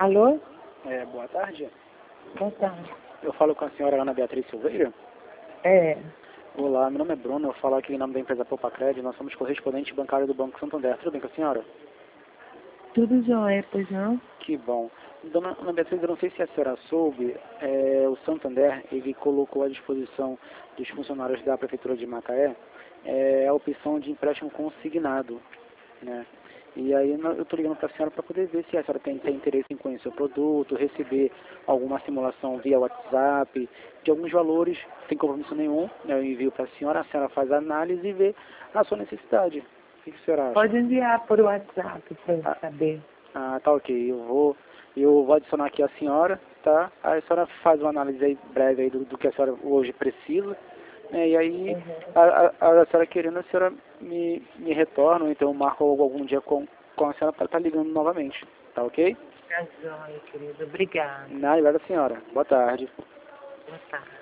Alô? Boa tarde. Boa tarde. Eu falo com a senhora Ana Beatriz Silveira. É, Olá, meu nome é Bruno, eu falo aqui em nome da empresa Popacred, nós somos correspondente bancário do Banco Santander. Tudo bem com a senhora? tudo jóia, pois não? Que bom. Dona Ana Beatriz, eu não sei se a senhora soube, o Santander, ele colocou à disposição dos funcionários da Prefeitura de Macaé a opção de empréstimo consignado, né? E aí eu estou ligando para a senhora para poder ver se a senhora tem interesse em conhecer o produto, receber alguma simulação via WhatsApp, de alguns valores, sem compromisso nenhum, né? Eu envio para a senhora faz a análise e vê a sua necessidade. O que a senhora acha? Pode enviar por WhatsApp para eu Ah, saber. tá ok. Eu vou adicionar aqui a senhora, tá? Aí a senhora faz uma análise aí breve aí do que a senhora hoje precisa, né? E aí, Uhum. a senhora querendo, a senhora me retorna, ou então eu marco algum dia com a senhora para estar ligando novamente, tá ok? Tá jóia, querido. Obrigada. Nada, obrigada, senhora. Boa tarde. Boa tarde.